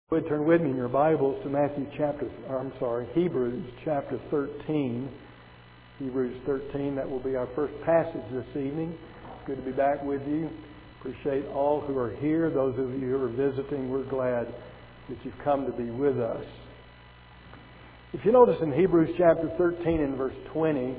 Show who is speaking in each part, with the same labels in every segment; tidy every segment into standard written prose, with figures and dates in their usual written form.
Speaker 1: Would turn with me in your Bibles to Hebrews chapter 13. Hebrews 13, that will be our first passage this evening. It's good to be back with you. Appreciate all who are here. Those of you who are visiting, we're glad that you've come to be with us. If you notice in Hebrews chapter 13 and verse 20,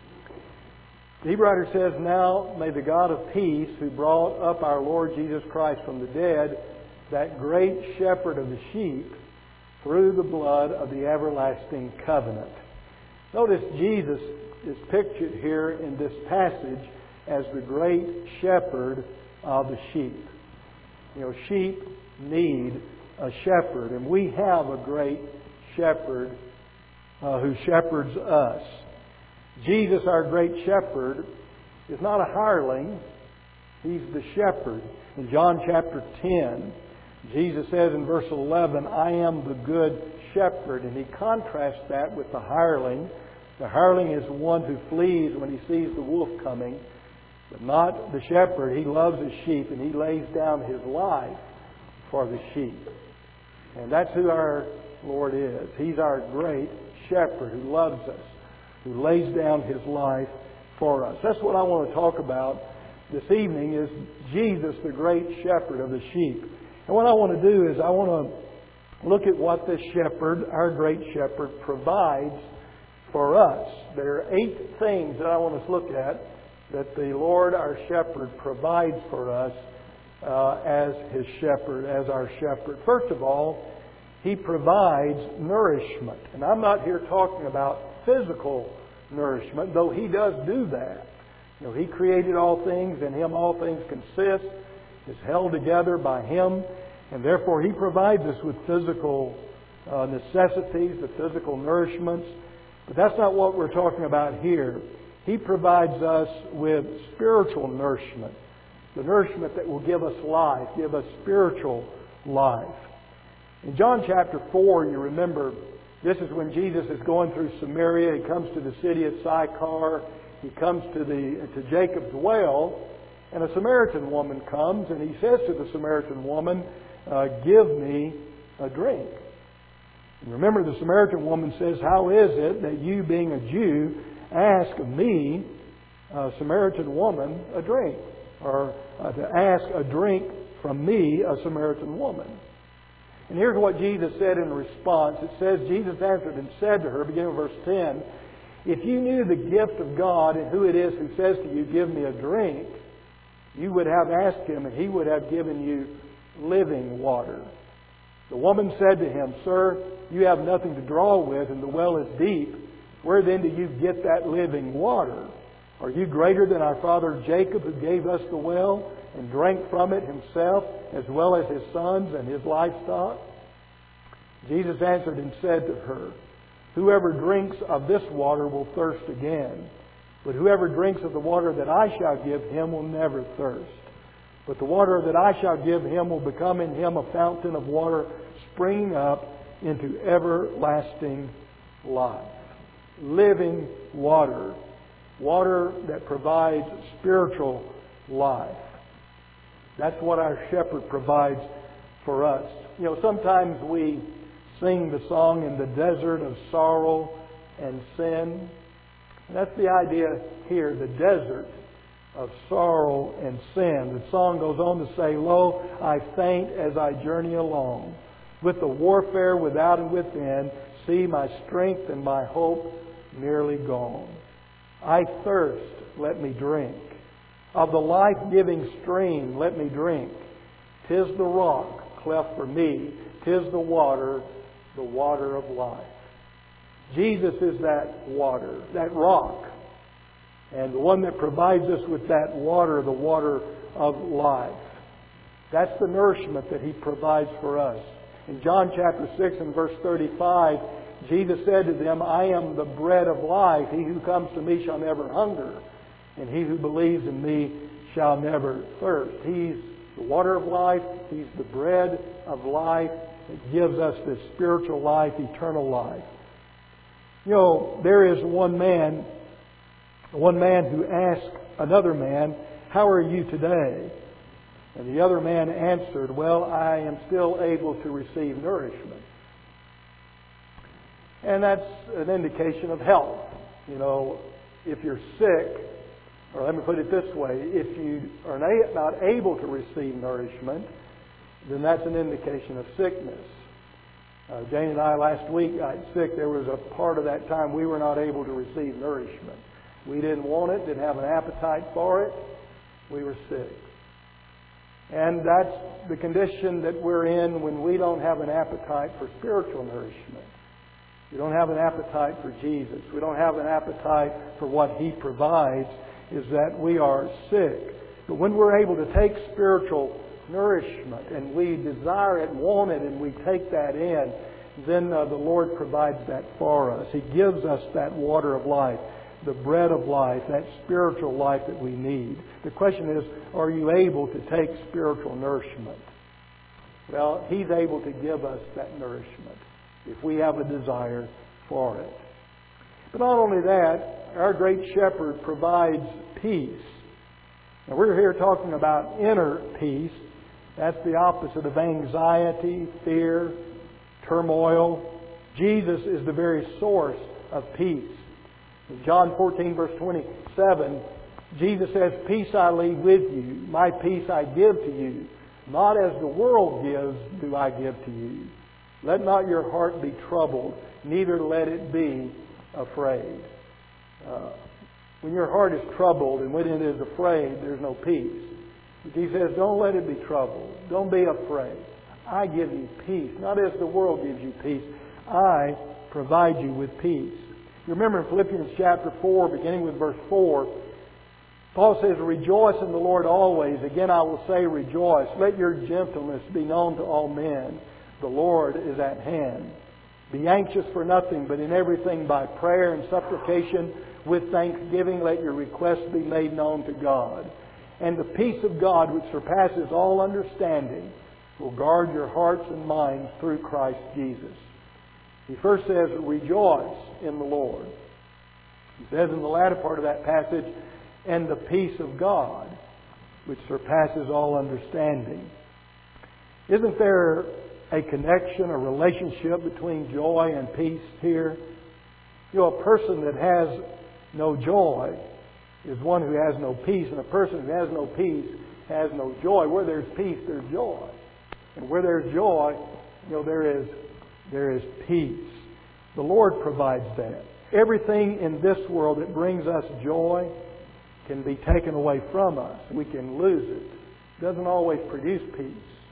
Speaker 1: the Hebrew writer says, "Now may the God of peace, who brought up our Lord Jesus Christ from the dead, that great shepherd of the sheep, through the blood of the everlasting covenant." Notice Jesus is pictured here in this passage as the great shepherd of the sheep. You know, sheep need a shepherd, and we have a great shepherd who shepherds us. Jesus, our great shepherd, is not a hireling. He's the shepherd. In John chapter 10, Jesus says in verse 11, "I am the good shepherd," and He contrasts that with the hireling. The hireling is one who flees when he sees the wolf coming, but not the shepherd. He loves his sheep, and He lays down His life for the sheep. And that's who our Lord is. He's our great shepherd who loves us, who lays down His life for us. That's what I want to talk about this evening, is Jesus, the great shepherd of the sheep. And what I want to do is I want to look at what this shepherd, our great shepherd, provides for us. There are 8 things that I want us to look at that the Lord, our shepherd, provides for us as His shepherd, as our shepherd. First of all, He provides nourishment. And I'm not here talking about physical nourishment, though He does do that. You know, He created all things, and Him all things consist, is held together by Him, and therefore He provides us with physical necessities, the physical nourishments. But that's not what we're talking about here. He provides us with spiritual nourishment, the nourishment that will give us life, give us spiritual life. In John chapter 4, you remember, this is when Jesus is going through Samaria. He comes to the city of Sychar. He comes to Jacob's well. And a Samaritan woman comes, and He says to the Samaritan woman, "Give me a drink." And remember, the Samaritan woman says, "How is it that you, being a Jew, ask me, a Samaritan woman, a drink?" Or to ask a drink from me, a Samaritan woman. And here's what Jesus said in response. It says, Jesus answered and said to her, beginning with verse 10, "If you knew the gift of God and who it is who says to you, 'Give me a drink,' you would have asked Him, and He would have given you living water." The woman said to Him, "Sir, you have nothing to draw with, and the well is deep. Where then do you get that living water? Are you greater than our father Jacob, who gave us the well and drank from it himself, as well as his sons and his livestock?" Jesus answered and said to her, "Whoever drinks of this water will thirst again. But whoever drinks of the water that I shall give him will never thirst. But the water that I shall give him will become in him a fountain of water springing up into everlasting life." Living water. Water that provides spiritual life. That's what our shepherd provides for us. You know, sometimes we sing the song, "In the desert of sorrow and sin." That's the idea here, the desert of sorrow and sin. The song goes on to say, "Lo, I faint as I journey along. With the warfare without and within, see my strength and my hope nearly gone. I thirst, let me drink. Of the life-giving stream, let me drink. 'Tis the rock cleft for me, 'tis the water of life." Jesus is that water, that rock, and the one that provides us with that water, the water of life. That's the nourishment that He provides for us. In John chapter 6 and verse 35, Jesus said to them, "I am the bread of life. He who comes to me shall never hunger, and he who believes in me shall never thirst." He's the water of life. He's the bread of life that gives us this spiritual life, eternal life. You know, there is one man who asked another man, "How are you today?" And the other man answered, well, I am still able to receive nourishment. And that's an indication of health. You know, if you're sick, or let me put it this way, if you are not able to receive nourishment, then that's an indication of sickness. Jane and I last week got sick. There was a part of that time we were not able to receive nourishment. We didn't want it, didn't have an appetite for it. We were sick. And that's the condition that we're in when we don't have an appetite for spiritual nourishment. We don't have an appetite for Jesus. We don't have an appetite for what He provides, is that we are sick. But when we're able to take spiritual nourishment and we desire it, want it, and we take that in, then the Lord provides that for us. He gives us that water of life, the bread of life, that spiritual life that we need. The question is, are you able to take spiritual nourishment? Well, He's able to give us that nourishment if we have a desire for it. But not only that, our great shepherd provides peace. Now, we're here talking about inner peace. That's the opposite of anxiety, fear, turmoil. Jesus is the very source of peace. In John 14, verse 27, Jesus says, peace I leave with you, my peace I give to you. Not as the world gives do I give to you. Let not your heart be troubled, neither let it be afraid. When your heart is troubled and when it is afraid, there's no peace. But He says, don't let it be troubled. Don't be afraid. I give you peace. Not as the world gives you peace. I provide you with peace. You remember in Philippians chapter 4, beginning with verse 4, Paul says, rejoice in the Lord always. Again, I will say rejoice. Let your gentleness be known to all men. The Lord is at hand. Be anxious for nothing, but in everything by prayer and supplication with thanksgiving let your requests be made known to God. And the peace of God, which surpasses all understanding, will guard your hearts and minds through Christ Jesus. He first says, rejoice in the Lord. He says in the latter part of that passage, and the peace of God, which surpasses all understanding. Isn't there a connection, a relationship between joy and peace here? You know, a person that has no joy is one who has no peace, and a person who has no peace has no joy. Where there's peace, there's joy. And where there's joy, you know, there is peace. The Lord provides that. Everything in this world that brings us joy can be taken away from us. We can lose it. It doesn't always produce peace.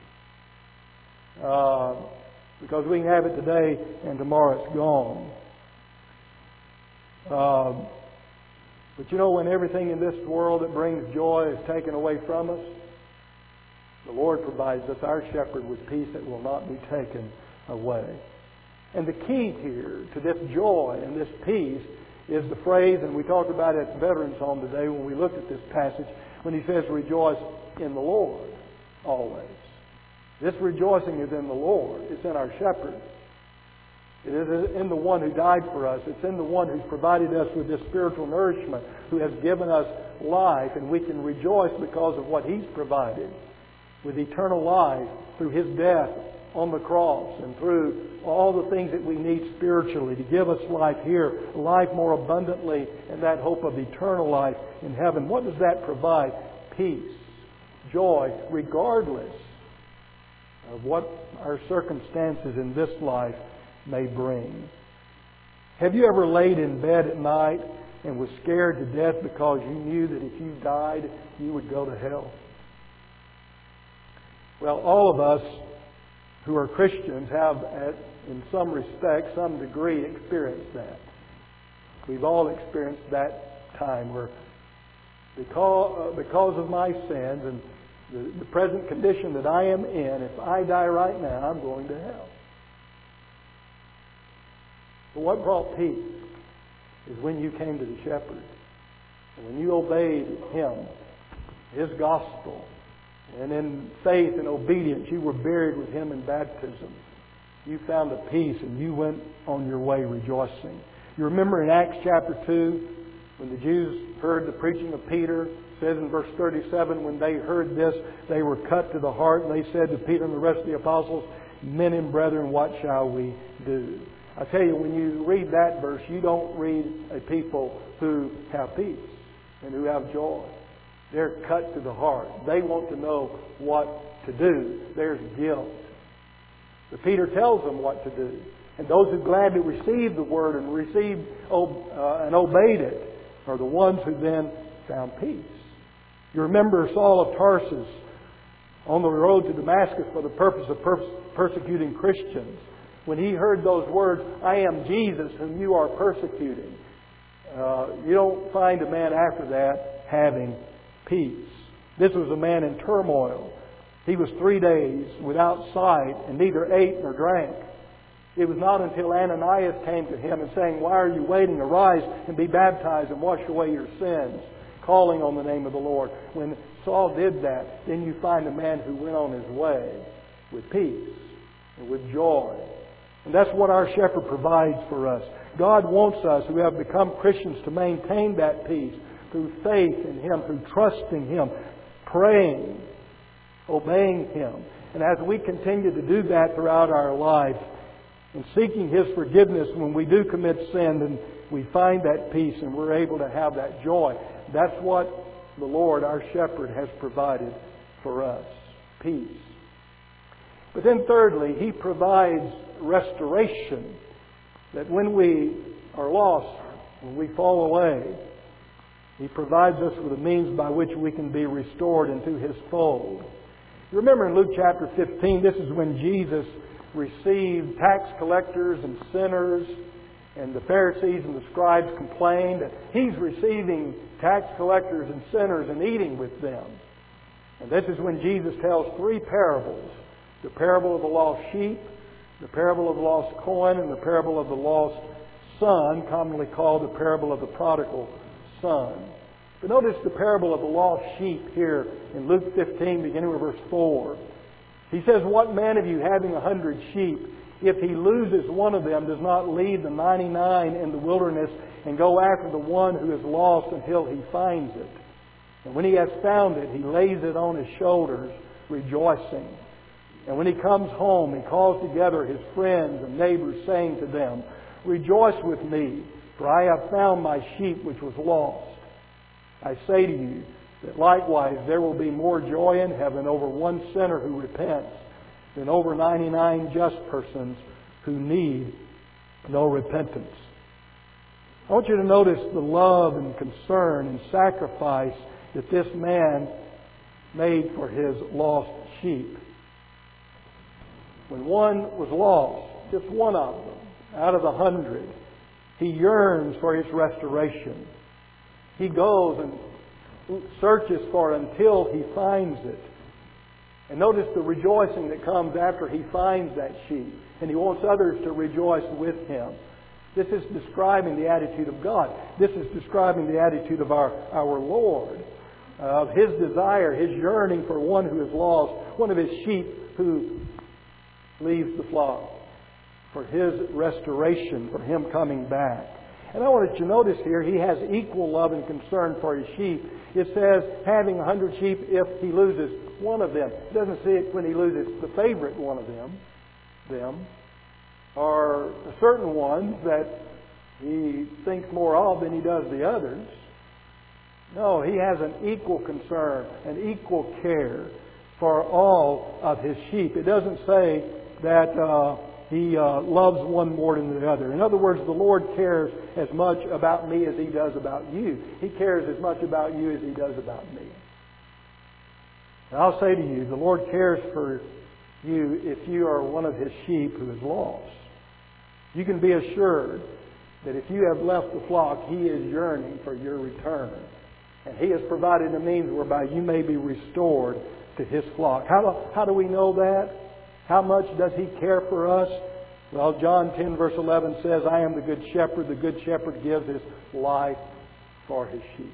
Speaker 1: Because we can have it today and tomorrow it's gone. But you know, when everything in this world that brings joy is taken away from us, the Lord provides us, our shepherd, with peace that will not be taken away. And the key here to this joy and this peace is the phrase, and we talked about it at the Veterans Home today when we looked at this passage, when he says, rejoice in the Lord always. This rejoicing is in the Lord. It's in our shepherd. It is in the one who died for us. It's in the one who's provided us with this spiritual nourishment, who has given us life, and we can rejoice because of what He's provided with eternal life through His death on the cross and through all the things that we need spiritually to give us life here, life more abundantly, and that hope of eternal life in heaven. What does that provide? Peace, joy, regardless of what our circumstances in this life may bring. Have you ever laid in bed at night and was scared to death because you knew that if you died, you would go to hell? Well, all of us who are Christians have, in some respect, some degree, experienced that. We've all experienced that time where because of my sins and the present condition that I am in, if I die right now, I'm going to hell. But what brought peace is when you came to the shepherd. And when you obeyed Him, His gospel, and in faith and obedience, you were buried with Him in baptism. You found a peace and you went on your way rejoicing. You remember in Acts chapter 2, When the Jews heard the preaching of Peter, it says in verse 37, when they heard this, they were cut to the heart, and they said to Peter and the rest of the apostles, "Men and brethren, what shall we do?" I tell you, when you read that verse, you don't read a people who have peace and who have joy. They're cut to the heart. They want to know what to do. There's guilt. But Peter tells them what to do. And those who gladly received the word and and obeyed it are the ones who then found peace. You remember Saul of Tarsus on the road to Damascus for the purpose of persecuting Christians. When he heard those words, "I am Jesus whom you are persecuting," you don't find a man after that having peace. This was a man in turmoil. He was 3 days without sight and neither ate nor drank. It was not until Ananias came to him and saying, "Why are you waiting? Arise and be baptized and wash away your sins," calling on the name of the Lord. When Saul did that, then you find a man who went on his way with peace and with joy. And that's what our shepherd provides for us. God wants us who have become Christians to maintain that peace through faith in Him, through trusting Him, praying, obeying Him. And as we continue to do that throughout our life, and seeking His forgiveness when we do commit sin, then we find that peace and we're able to have that joy. That's what the Lord, our shepherd, has provided for us. Peace. But then thirdly, He provides restoration. That when we are lost, when we fall away, He provides us with a means by which we can be restored into His fold. You remember in Luke chapter 15, this is when Jesus received tax collectors and sinners, and the Pharisees and the scribes complained that He's receiving tax collectors and sinners and eating with them. And this is when Jesus tells 3 parables. The parable of the lost sheep, the parable of the lost coin, and the parable of the lost son, commonly called the parable of the prodigal son. But notice the parable of the lost sheep here in Luke 15, beginning with verse 4. He says, "What man of you having 100 sheep, if he loses one of them, does not leave the 99 in the wilderness and go after the one who is lost until he finds it? And when he has found it, he lays it on his shoulders, rejoicing. And when he comes home, he calls together his friends and neighbors, saying to them, 'Rejoice with me, for I have found my sheep which was lost.' I say to you that likewise there will be more joy in heaven over one sinner who repents than over 99 just persons who need no repentance." I want you to notice the love and concern and sacrifice that this man made for his lost sheep. When one was lost, just one of them, out of 100, he yearns for his restoration. He goes and searches for it until he finds it. And notice the rejoicing that comes after he finds that sheep. And he wants others to rejoice with him. This is describing the attitude of God. This is describing the attitude of our Lord. Of His desire, His yearning for one who is lost, one of His sheep who leaves the flock. For His restoration, for Him coming back. And I want you to notice here, He has equal love and concern for His sheep. It says, having 100 sheep if He loses one of them. It doesn't say it when He loses the favorite one of them. Or certain ones that He thinks more of than He does the others. No, He has an equal concern, an equal care for all of His sheep. It doesn't say that He loves one more than the other. In other words, the Lord cares as much about me as He does about you. He cares as much about you as He does about me. And I'll say to you, the Lord cares for you if you are one of His sheep who is lost. You can be assured that if you have left the flock, He is yearning for your return. And He has provided a means whereby you may be restored to His flock. How do we know that? How much does He care for us? Well, John 10 verse 11 says, "I am the good shepherd. The good shepherd gives his life for his sheep."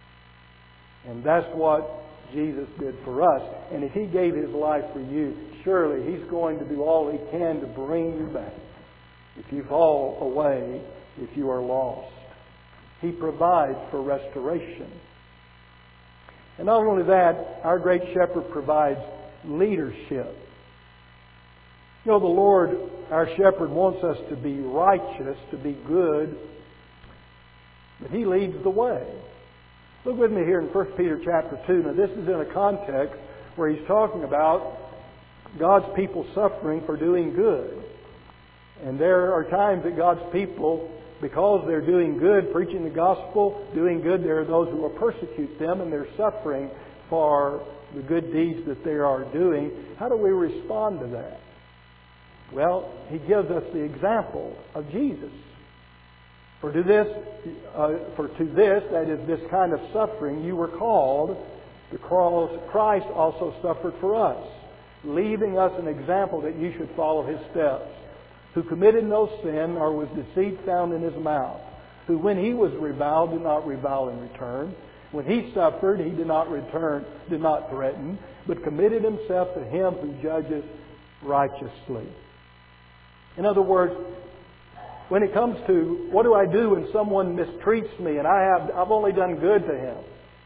Speaker 1: And that's what Jesus did for us. And if He gave His life for you, surely He's going to do all He can to bring you back. If you fall away, if you are lost. He provides for restoration. And not only that, our great shepherd provides leadership. You know, the Lord, our shepherd, wants us to be righteous, to be good, but He leads the way. Look with me here in 1 Peter chapter 2. Now, this is in a context where he's talking about God's people suffering for doing good. And there are times that God's people, because they're doing good, preaching the gospel, doing good, there are those who will persecute them and they're suffering for the good deeds that they are doing. How do we respond to that? Well, he gives us the example of Jesus. For to this, that is this kind of suffering, you were called, because Christ also suffered for us, leaving us an example that you should follow His steps, who committed no sin, nor was deceit found in His mouth, who when He was reviled, did not revile in return. When He suffered, He did not threaten, but committed Himself to Him who judges righteously. In other words, when it comes to what do I do when someone mistreats me and I've only done good to him,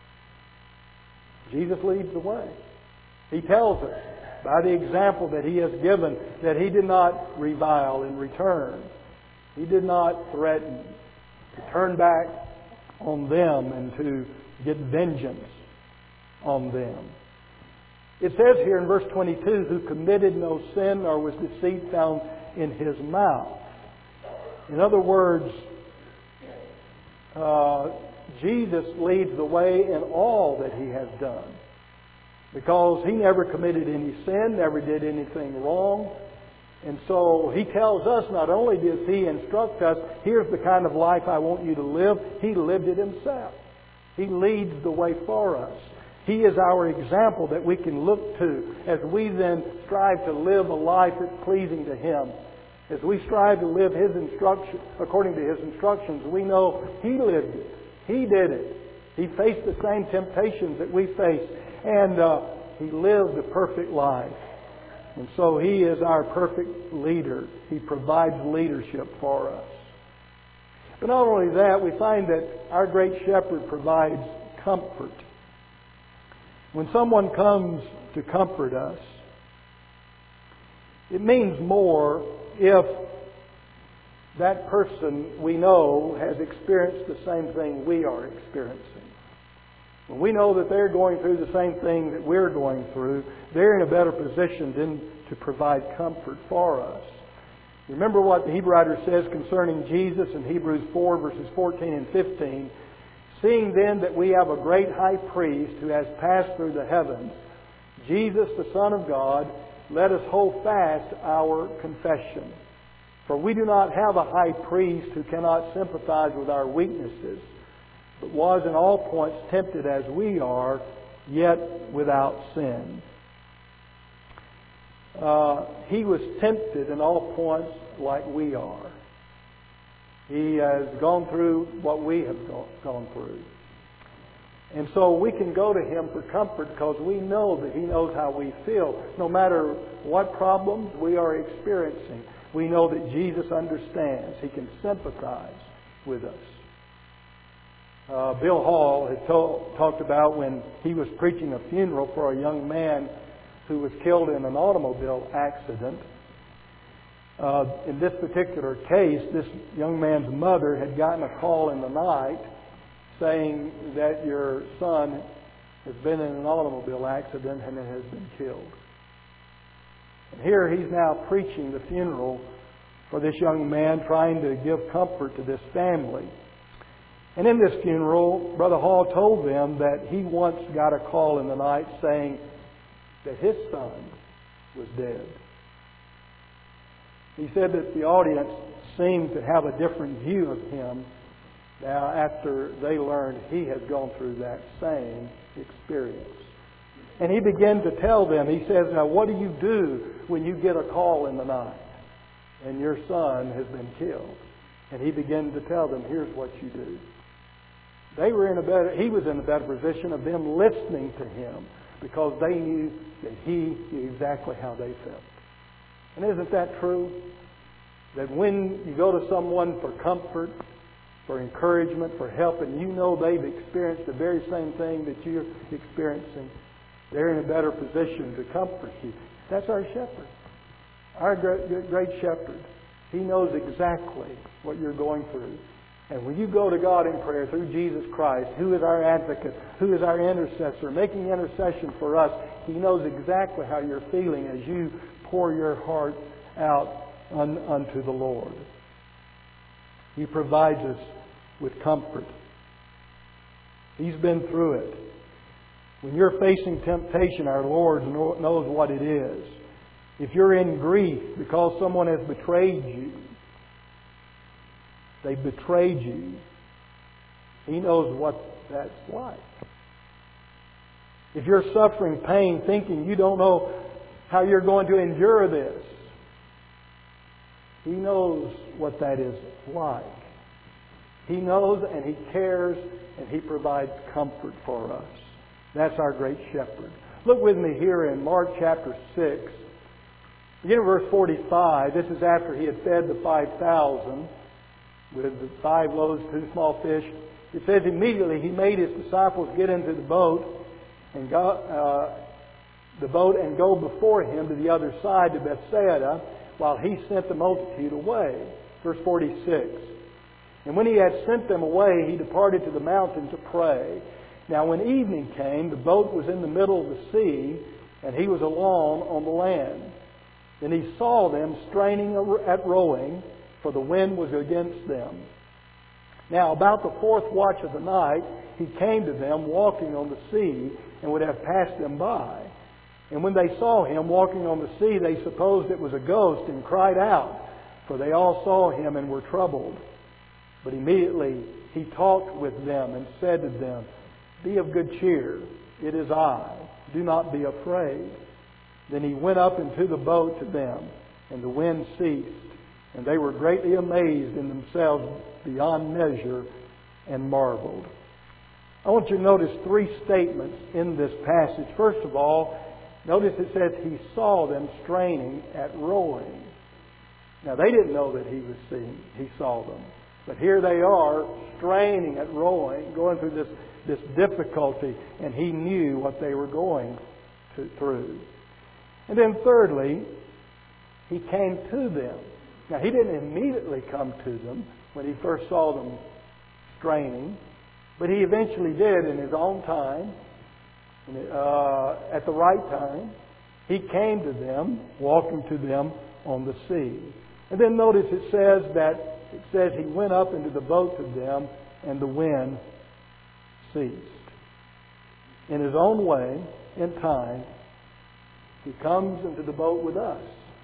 Speaker 1: Jesus leads the way. He tells us by the example that He has given that He did not revile in return. He did not threaten to turn back on them and to get vengeance on them. It says here in verse 22, who committed no sin nor was deceit found in His mouth. In other words, Jesus leads the way in all that He has done. Because He never committed any sin, never did anything wrong. And so He tells us, not only does He instruct us, here's the kind of life I want you to live, He lived it Himself. He leads the way for us. He is our example that we can look to as we then strive to live a life that's pleasing to Him. As we strive to live according to His instructions, we know He lived it. He did it. He faced the same temptations that we face. And He lived a perfect life. And so He is our perfect leader. He provides leadership for us. But not only that, we find that our great shepherd provides comfort. When someone comes to comfort us, it means more if that person we know has experienced the same thing we are experiencing. When we know that they're going through the same thing that we're going through, they're in a better position then to provide comfort for us. Remember what the Hebrew writer says concerning Jesus in Hebrews 4 verses 14 and 15. Seeing then that we have a great high priest who has passed through the heavens, Jesus the Son of God, let us hold fast our confession. For we do not have a high priest who cannot sympathize with our weaknesses, but was in all points tempted as we are, yet without sin. He was tempted in all points like we are. He has gone through what we have gone through. And so we can go to Him for comfort because we know that He knows how we feel. No matter what problems we are experiencing, we know that Jesus understands. He can sympathize with us. Bill Hall had talked about when he was preaching a funeral for a young man who was killed in an automobile accident. In this particular case, this young man's mother had gotten a call in the night saying that your son has been in an automobile accident and has been killed. And here he's now preaching the funeral for this young man, trying to give comfort to this family. And in this funeral, Brother Hall told them that he once got a call in the night saying that his son was dead. He said that the audience seemed to have a different view of him now after they learned he had gone through that same experience. And he began to tell them, he says, now what do you do when you get a call in the night and your son has been killed? And he began to tell them, here's what you do. He was in a better position of them listening to him because they knew that he knew exactly how they felt. And isn't that true? That when you go to someone for comfort, for encouragement, for help, and you know they've experienced the very same thing that you're experiencing. They're in a better position to comfort you. That's our shepherd, our great shepherd. He knows exactly what you're going through. And when you go to God in prayer through Jesus Christ, who is our advocate, who is our intercessor, making intercession for us, He knows exactly how you're feeling as you pour your heart out unto the Lord. He provides us with comfort. He's been through it. When you're facing temptation, our Lord knows what it is. If you're in grief because someone has betrayed you, they betrayed you, He knows what that's like. If you're suffering pain, thinking you don't know how you're going to endure this, He knows what that is like. He knows and He cares and He provides comfort for us. That's our great shepherd. Look with me here in Mark chapter 6. Begin in verse 45. This is after He had fed the 5,000 with the 5 loaves, 2 small fish. It says immediately He made His disciples get into the boat and go before Him to the other side to Bethsaida, while He sent the multitude away. Verse 46. And when He had sent them away, He departed to the mountain to pray. Now when evening came, the boat was in the middle of the sea, and He was alone on the land. Then He saw them straining at rowing, for the wind was against them. Now about the 4th watch of the night, He came to them walking on the sea, and would have passed them by. And when they saw Him walking on the sea, they supposed it was a ghost, and cried out, for they all saw Him and were troubled. But immediately He talked with them and said to them, Be of good cheer, it is I, do not be afraid. Then He went up into the boat to them, and the wind ceased, and they were greatly amazed in themselves beyond measure, and marveled. I want you to notice 3 statements in this passage. First of all, notice it says He saw them straining at rowing. Now they didn't know that He saw them. But here they are straining at rowing, going through this difficulty, and He knew what they were going through. And then thirdly, He came to them. Now He didn't immediately come to them when He first saw them straining, but He eventually did in His own time, at the right time. He came to them, walking to them on the sea. And then notice it says He went up into the boat to them, and the wind ceased. In His own way, in time, He comes into the boat with us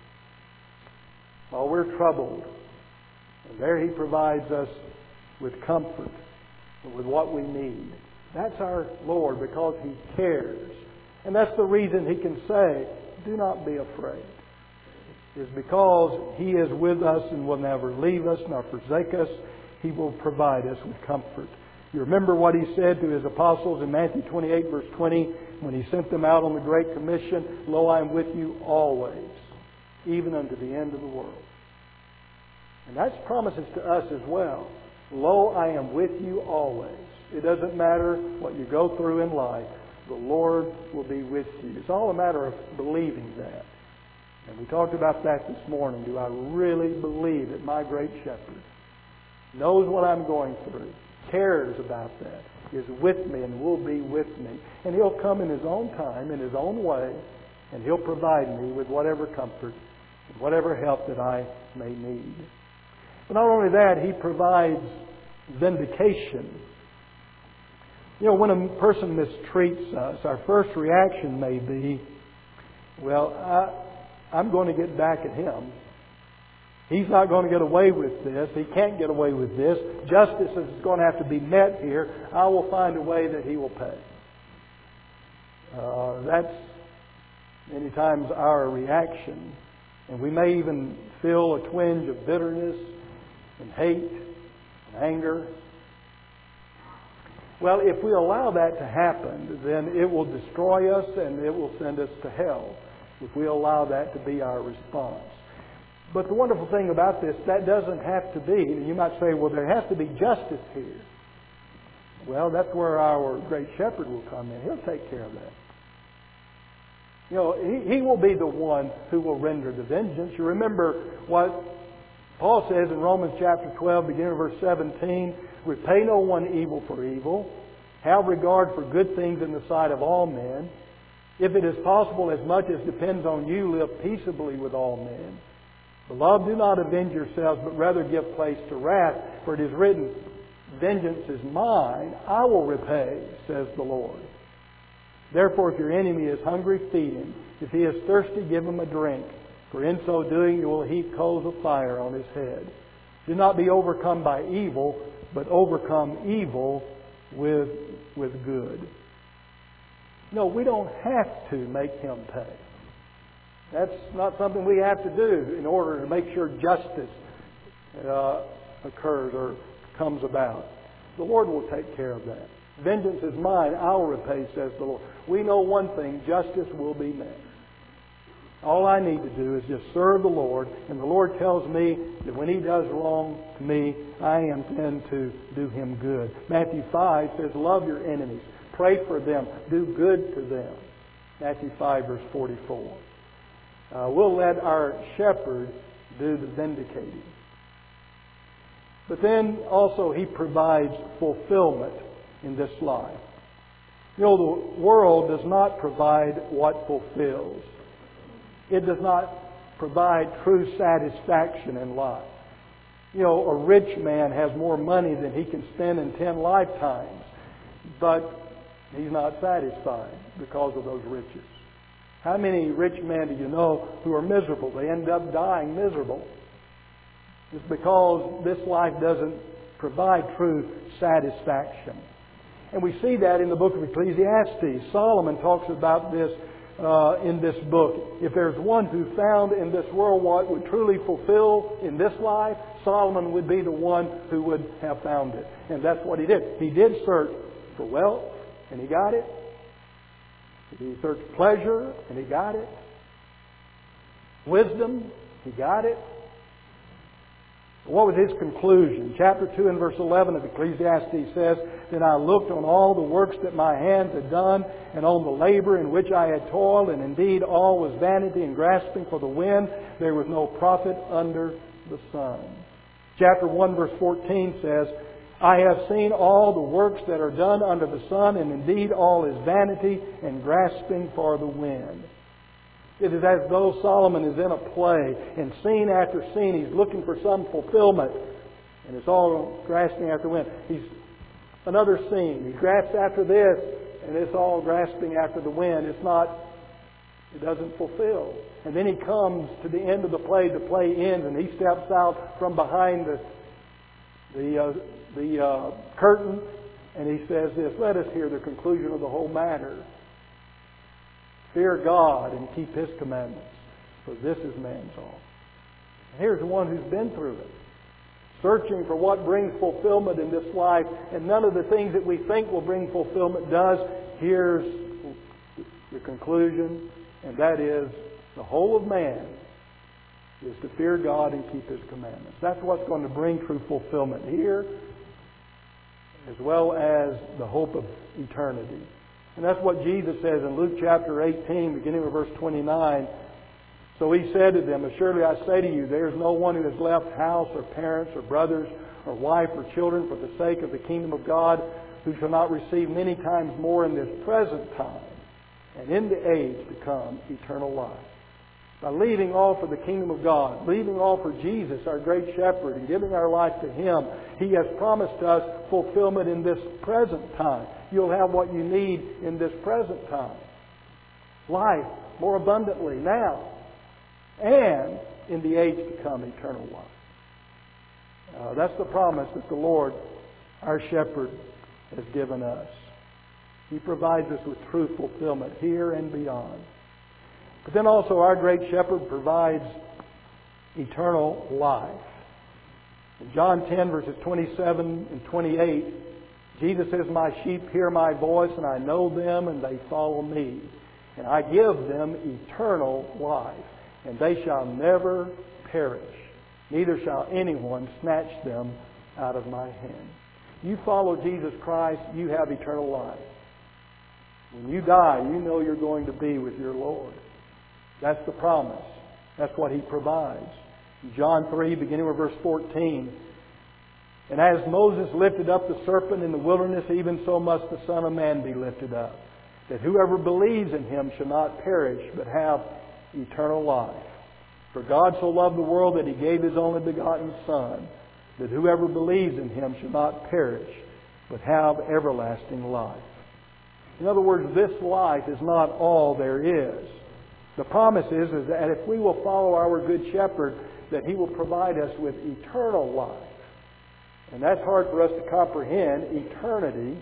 Speaker 1: while we're troubled. And there He provides us with comfort and with what we need. That's our Lord, because He cares. And that's the reason He can say, do not be afraid. Is because He is with us and will never leave us nor forsake us. He will provide us with comfort. You remember what He said to His apostles in Matthew 28 verse 20 when He sent them out on the Great Commission, Lo, I am with you always, even unto the end of the world. And that's promises to us as well. Lo, I am with you always. It doesn't matter what you go through in life. The Lord will be with you. It's all a matter of believing that. And we talked about that this morning. Do I really believe that my great shepherd knows what I'm going through, cares about that, is with me and will be with me? And He'll come in His own time, in His own way, and He'll provide me with whatever comfort and whatever help that I may need. But not only that, He provides vindication. You know, when a person mistreats us, our first reaction may be, well, I'm going to get back at him. He's not going to get away with this. He can't get away with this. Justice is going to have to be met here. I will find a way that he will pay. That's many times our reaction. And we may even feel a twinge of bitterness and hate and anger. Well, if we allow that to happen, then it will destroy us and it will send us to hell if we allow that to be our response. But the wonderful thing about this, that doesn't have to be. You might say, well, there has to be justice here. Well, that's where our great shepherd will come in. He'll take care of that. You know, he will be the one who will render the vengeance. You remember what Paul says in Romans chapter 12, beginning of verse 17, repay no one evil for evil. Have regard for good things in the sight of all men. If it is possible, as much as depends on you, live peaceably with all men. Beloved, do not avenge yourselves, but rather give place to wrath. For it is written, vengeance is mine, I will repay, says the Lord. Therefore, if your enemy is hungry, feed him. If he is thirsty, give him a drink. For in so doing, you will heap coals of fire on his head. Do not be overcome by evil, but overcome evil with good. No, we don't have to make him pay. That's not something we have to do in order to make sure justice occurs or comes about. The Lord will take care of that. Vengeance is mine, I'll repay, says the Lord. We know one thing, justice will be met. All I need to do is just serve the Lord, and the Lord tells me that when He does wrong to me, I am then to do Him good. Matthew 5 says, love your enemies, pray for them, do good to them. Matthew 5 verse 44. We'll let our shepherd do the vindicating. But then also He provides fulfillment in this life. You know, the world does not provide what fulfills. It does not provide true satisfaction in life. You know, a rich man has more money than he can spend in 10 lifetimes, but he's not satisfied because of those riches. How many rich men do you know who are miserable? They end up dying miserable. It's because this life doesn't provide true satisfaction. And we see that in the book of Ecclesiastes. Solomon talks about this in this book. If there's one who found in this world what would truly fulfill in this life, Solomon would be the one who would have found it. And that's what he did. He did search for wealth, and he got it. He searched pleasure, and he got it. Wisdom, he got it. What was his conclusion? Chapter 2 and verse 11 of Ecclesiastes says, Then I looked on all the works that my hands had done, and on the labor in which I had toiled, and indeed all was vanity and grasping for the wind. There was no profit under the sun. Chapter 1 verse 14 says, I have seen all the works that are done under the sun, and indeed all is vanity and grasping for the wind. It is as though Solomon is in a play, and scene after scene he's looking for some fulfillment, and it's all grasping after the wind. He's another scene. He grasps after this, and it's all grasping after the wind. It doesn't fulfill. And then he comes to the end of the play ends, and he steps out from behind the curtain, and he says this, let us hear the conclusion of the whole matter. Fear God and keep His commandments, for this is man's all. And here's the one who's been through it, searching for what brings fulfillment in this life, and none of the things that we think will bring fulfillment does. Here's the conclusion, and that is the whole of man is to fear God and keep His commandments. That's what's going to bring true fulfillment here, as well as the hope of eternity. And that's what Jesus says in Luke chapter 18, beginning with verse 29. So He said to them, Assuredly I say to you, there is no one who has left house or parents or brothers or wife or children for the sake of the kingdom of God who shall not receive many times more in this present time and in the age to come eternal life. By leaving all for the kingdom of God, leaving all for Jesus, our great shepherd, and giving our life to Him, He has promised us fulfillment in this present time. You'll have what you need in this present time. Life more abundantly now, and in the age to come, eternal life. That's the promise that the Lord, our shepherd, has given us. He provides us with true fulfillment here and beyond. But then also our great shepherd provides eternal life. In John 10 verses 27 and 28, Jesus says, My sheep hear my voice, and I know them, and they follow me. And I give them eternal life, and they shall never perish, neither shall anyone snatch them out of my hand. You follow Jesus Christ, you have eternal life. When you die, you know you're going to be with your Lord. That's the promise. That's what He provides. In John 3, beginning with verse 14, and as Moses lifted up the serpent in the wilderness, even so must the Son of Man be lifted up, that whoever believes in Him shall not perish, but have eternal life. For God so loved the world that He gave His only begotten Son, that whoever believes in Him shall not perish, but have everlasting life. In other words, this life is not all there is. The promise is that if we will follow our Good Shepherd, that He will provide us with eternal life. And that's hard for us to comprehend, eternity.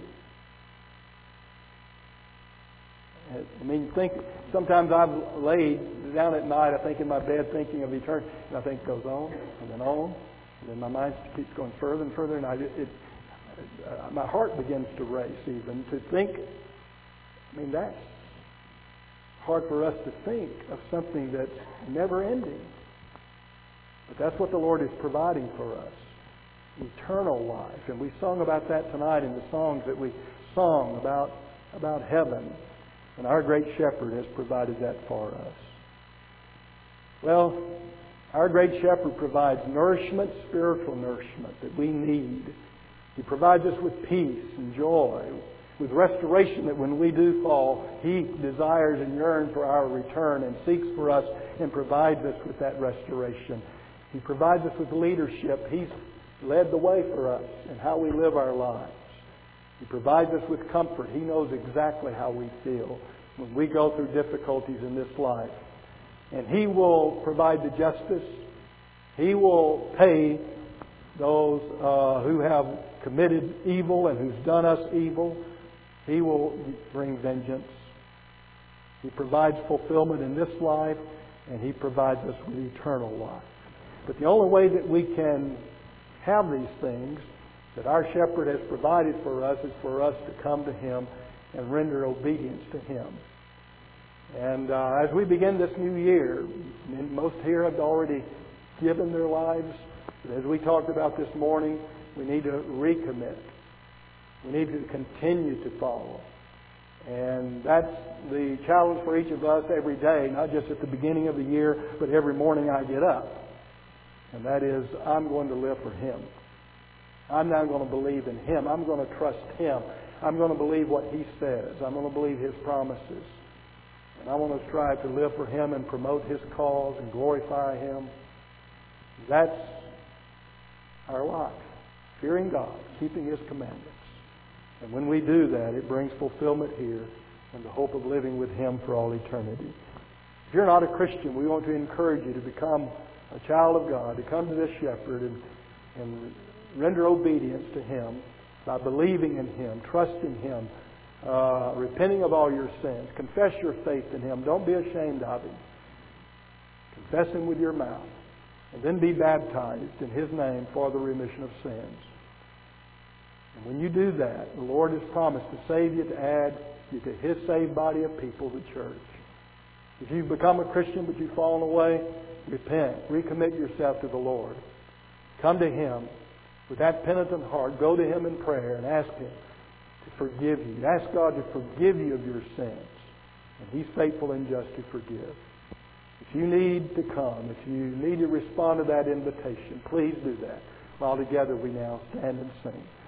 Speaker 1: I mean, sometimes I've laid down at night, I think in my bed thinking of eternity, and I think it goes on, and then my mind keeps going further and further, and my heart begins to race even. To think, I mean, that's hard for us to think of something that's never ending. But that's what the Lord is providing for us. Eternal life. And we sung about that tonight in the songs that we sung about heaven. And our great Shepherd has provided that for us. Well, our great Shepherd provides nourishment, spiritual nourishment that we need. He provides us with peace and joy, with restoration that when we do fall, He desires and yearns for our return and seeks for us and provides us with that restoration. He provides us with leadership. He's led the way for us in how we live our lives. He provides us with comfort. He knows exactly how we feel when we go through difficulties in this life. And He will provide the justice. He will pay those who have committed evil and who's done us evil. He will bring vengeance. He provides fulfillment in this life, and He provides us with eternal life. But the only way that we can have these things that our Shepherd has provided for us is for us to come to Him and render obedience to Him. And as we begin this new year, most here have already given their lives. But as we talked about this morning, we need to recommit. We need to continue to follow. And that's the challenge for each of us every day, not just at the beginning of the year, but every morning I get up. And that is, I'm going to live for Him. I'm now going to believe in Him. I'm going to trust Him. I'm going to believe what He says. I'm going to believe His promises. And I want to strive to live for Him and promote His cause and glorify Him. That's our life. Fearing God, keeping His commandments. And when we do that, it brings fulfillment here and the hope of living with Him for all eternity. If you're not a Christian, we want to encourage you to become a child of God, to come to this Shepherd and render obedience to Him by believing in Him, trusting Him, repenting of all your sins. Confess your faith in Him. Don't be ashamed of Him. Confess Him with your mouth. And then be baptized in His name for the remission of sins. And when you do that, the Lord has promised to save you, to add you to His saved body of people, the church. If you've become a Christian but you've fallen away, repent. Recommit yourself to the Lord. Come to Him with that penitent heart. Go to Him in prayer and ask Him to forgive you. Ask God to forgive you of your sins. And He's faithful and just to forgive. If you need to come, if you need to respond to that invitation, please do that. While together we now stand and sing.